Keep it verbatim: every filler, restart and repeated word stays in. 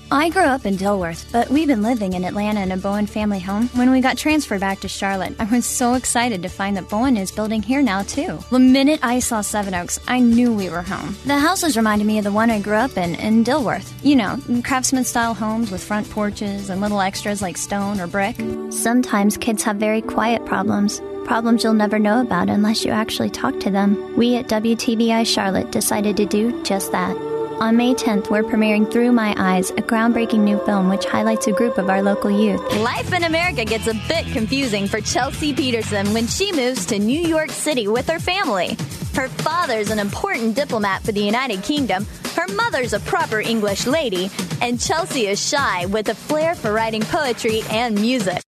I grew up in Dilworth, but we've been living in Atlanta in a Bowen family home. When we got transferred back to Charlotte, I was so excited to find that Bowen is building here now, too. The minute I saw Seven Oaks, I knew we were home. The houses reminded me of the one I grew up in, in Dilworth. You know, craftsman-style homes with front porches and little extras like stone or brick. Sometimes kids have very quiet problems. Problems you'll never know about unless you actually talk to them. We at W T B I Charlotte decided to do just that. On May tenth, we're premiering Through My Eyes, a groundbreaking new film which highlights a group of our local youth. Life in America gets a bit confusing for Chelsea Peterson when she moves to New York City with her family. Her father's an important diplomat for the United Kingdom, her mother's a proper English lady, and Chelsea is shy with a flair for writing poetry and music.